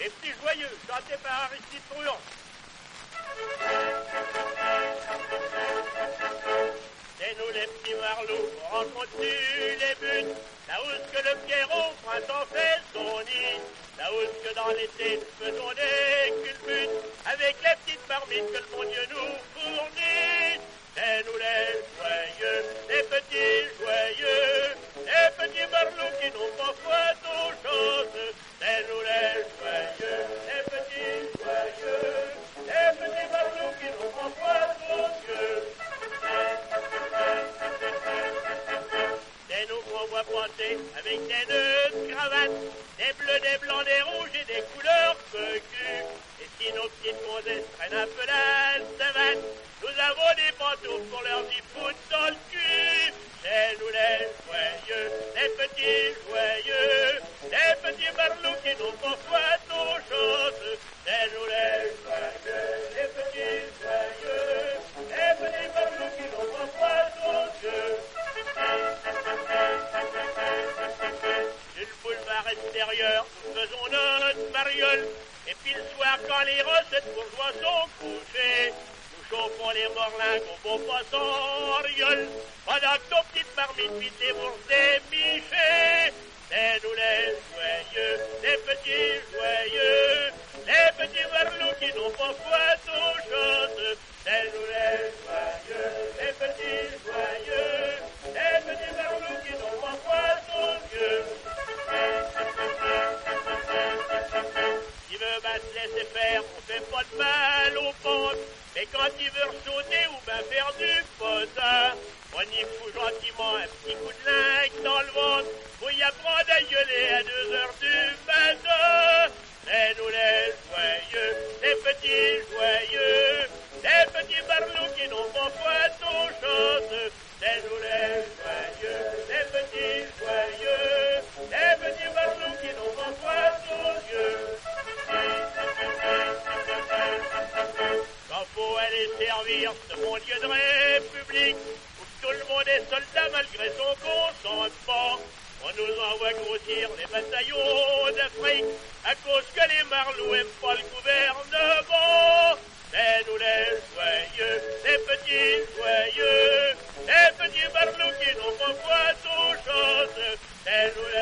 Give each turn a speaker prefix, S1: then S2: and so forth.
S1: les petits joyeux, chantés par Aristide Truand. C'est nous les petits marlous, on rencontre les buts, là où ce que le Pierrot printemps fait son nid, là où ce que dans l'été nous faisons des culbutes, avec les petites marmites que le bon Dieu nous fournit. C'est nous les joyeux, les petits joyeux, les petits marlous qui n'ont pas foi aux choses. C'est nous les joyeux, les petits joyeux, les petits marlous qui n'ont pas foi aux yeux. C'est nous qu'on voit pointer avec des nœuds de cravate, des bleus, des blancs, des rouges et des couleurs cocues. Et si nos petites gonzesses traînent un peu la savate, nous avons des pantoufles pour leur y foutre dans le cul. C'est nous les joyeux, les petits joyeux, les petits marlous qui n'ont pas foi aux choses. C'est nous les joyeux, les petits joyeux, les petits marlous qui n'ont pas foi aux yeux. Sur le boulevard extérieur, nous faisons notre mariole. Et puis le soir, quand les recettes bourgeois sont couchés, nous chauffons les morlins qu'on beau poisson en riole, pendant que nos petites marmites vident les bourses des michets. C'est nous les joyeux, les petits joyeux, les petits marlous qui n'ont pas foi aux choses. C'est nous les joyeux, les petits joyeux, les petits marlous qui n'ont pas foi aux yeux. S'il veut bien se laisser faire, on fait pas de mal aux pentes. Mais quand il veut ressauter ou bien faire du potin, on y fout gentiment un petit coup de lingue dans le ventre, pour y apprendre à gueuler à 2 heures du matin. C'est nous les joyeux, les petits joyeux, les petits marlous qui n'ont pas foi aux choses. C'est nous les joyeux, les petits joyeux, les petits marlous qui n'ont pas foi aux yeux. Quand faut aller servir ce bon Dieu de République, où tout le monde est soldat malgré son consentement, on nous envoie grossir les bataillons d'Afrique à cause que les marlous aiment pas le gouvernement. C'est nous les joyeux, les petits joyeux, les petits marlous qui n'ont pas foi aux choses. C'est nous les